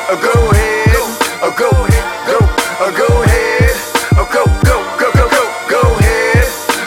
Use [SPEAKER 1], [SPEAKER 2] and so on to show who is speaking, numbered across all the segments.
[SPEAKER 1] go ahead, go ahead, go ahead, go ahead,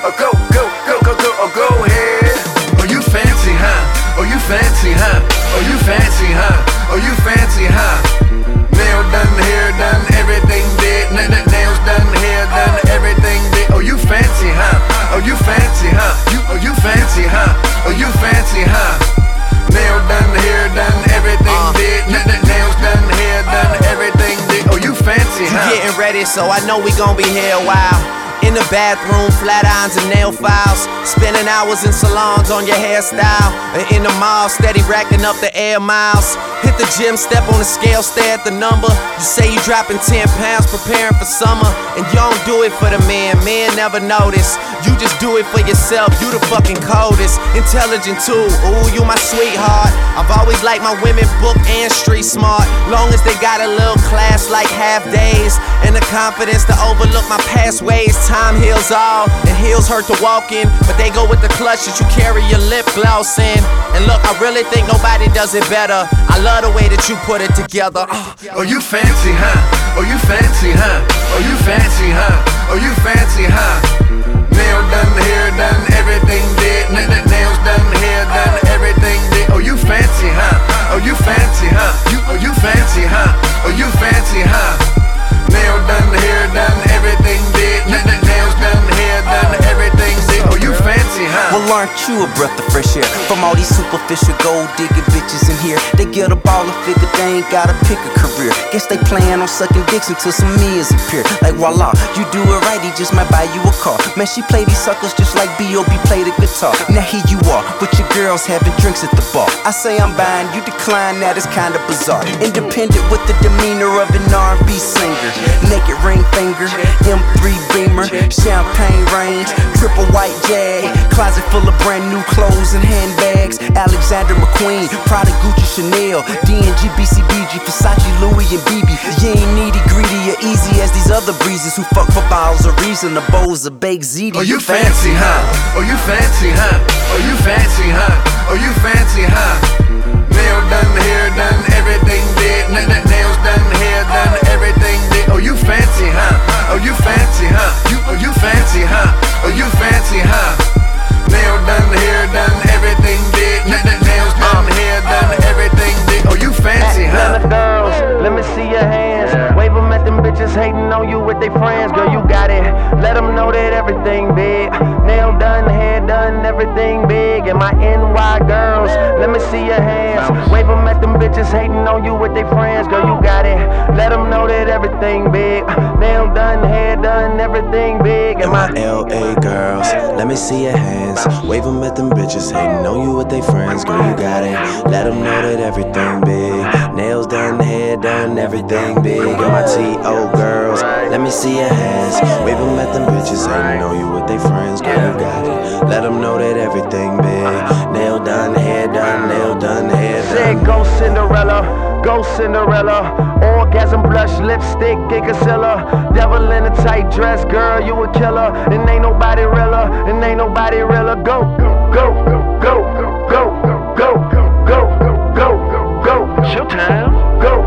[SPEAKER 1] go ahead. Oh, you fancy, huh? Oh, you fancy, huh? Oh, you fancy, huh? Oh, you fancy, huh? Nail done, hair done, everything did. Nails done, hair done, everything did. Oh, you fancy, huh? Oh, you fancy, huh? Oh, you fancy, huh? Oh, you fancy, huh? Nail done, hair done, everything did. Nails done, hair done, everything did. Oh, you fancy, huh?
[SPEAKER 2] You getting ready, so I know we gon' be here a while. In the bathroom, flat irons and nail files. Spending hours in salons on your hairstyle. And in the mall, steady racking up the air miles. Hit the gym, step on the scale, stare at the number. You say you dropping 10 pounds, preparing for summer. And you don't do it for the men never notice. You just do it for yourself, you the fucking coldest. Intelligent too, ooh, you my sweetheart. I've always liked my women book and street smart. Long as they got a little class like half days. And the confidence to overlook my past ways. Time heals all, and heels hurt to walk in. But they go with the clutch that you carry your lip gloss in. And look, I really think nobody does it better. I love the way that you put it together.
[SPEAKER 1] Oh, you fancy, huh? Oh, you fancy, huh? Oh, you fancy, huh? Oh, you fancy, huh? Nail done, hair done, everything did. Nails done, hair done, everything did. Oh, you fancy, huh? Oh, you fancy, huh? Oh, you fancy, huh? Oh, you fancy, huh? Nail done, hair done, everything did. Nails done, hair done, everything did. Oh, you fancy, huh?
[SPEAKER 3] Well, aren't you a breath of fresh air? From all these superficial gold digging bitches in here, they get a baller figure, they ain't gotta pick a career. Guess they plan on sucking dicks until some meals appear. Like voila, you do it right, he just might buy you a car. Man, she play these suckers just like B.O.B. play the guitar. Now here you are, with your girls having drinks at the bar. I say I'm buying, you decline, that is kinda bizarre. Independent with the demeanor of an R&B singer. Naked ring finger, M3 Beamer, champagne range, triple white Jag, closet full of brand new clothes and handbags. Alexander McQueen, Prada, Gucci, Chanel, D&G, BCBG, Versace, Louis, and BB. You ain't needy, greedy, or easy as these other breezes who fuck for bottles of reason, the bowls of baked ziti.
[SPEAKER 1] Oh, you fancy, huh? Oh, you fancy, huh? Oh, you fancy, huh? Oh, you fancy, huh? Nail done, hair done, everything did. Nails done, hair done, everything did. Oh, you fancy, huh? Oh, you fancy, huh? Oh, you fancy, huh? Oh, you fancy, huh? Nail done, hair done, everything did. Nails done, hair done, everything did. Oh, you fancy, huh?
[SPEAKER 4] Atlanta girls, let me see your hands. Wave them at them bitches hating on you with their friends. Girl, you got it. Let them know that everything big. Nail done, hair done, everything big. And my NY girls, let me see your hands. Wave them at them bitches hating on you with their friends. Girl, you got it. Let them know that everything big. Nail done, hair done, everything big.
[SPEAKER 5] And my LA girls, let me see your hands. Wave them at them bitches hating on you with their friends. Girl, you got it. Let them know that everything big. Nails done, hair done, everything big. And my T.O. girls, let me see your hands. Wave them at them bitches hating on you with their friends. Girl, you got it. Let them know that everything big. Nail done, hair done, nail done, hair done.
[SPEAKER 4] Said go Cinderella, go Cinderella. Orgasm blush, lipstick, and concealer. Devil in a tight dress, girl, you a killer. And ain't nobody realer, and ain't nobody realer. Go, go, go, go, go, go, go, go, go. Showtime. Go,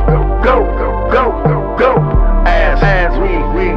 [SPEAKER 4] go, go, go. As we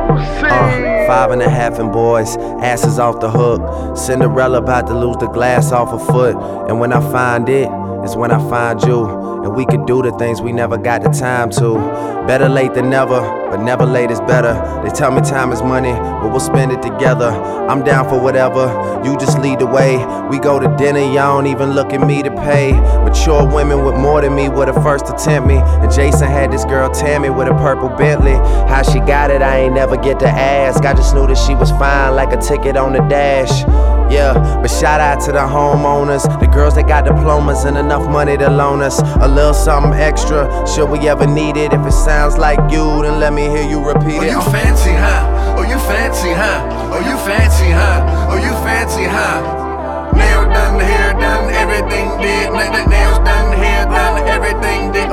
[SPEAKER 4] proceed.
[SPEAKER 2] 5.5 and boys, asses off the hook. Cinderella about to lose the glass off her foot. And when I find it, is when I find you. And we can do the things we never got the time to. Better late than never, but never late is better. They tell me time is money, but we'll spend it together. I'm down for whatever, you just lead the way. We go to dinner, y'all don't even look at me to pay. Mature women with more than me were the first to tempt me. And Jason had this girl Tammy with a purple Bentley. How she got it, I ain't never get to ask. I just knew that she was fine like a ticket on the dash. Yeah, but shout out to the homeowners, the girls that got diplomas and enough money to loan us a little something extra, should we ever need it. If it sounds like you, then let me hear you repeat it.
[SPEAKER 1] Oh, you fancy, huh? Oh, you fancy, huh? Oh, you fancy, huh? Oh, you fancy, huh? Nail done, hair done, everything did. Nails done, hair done, everything did.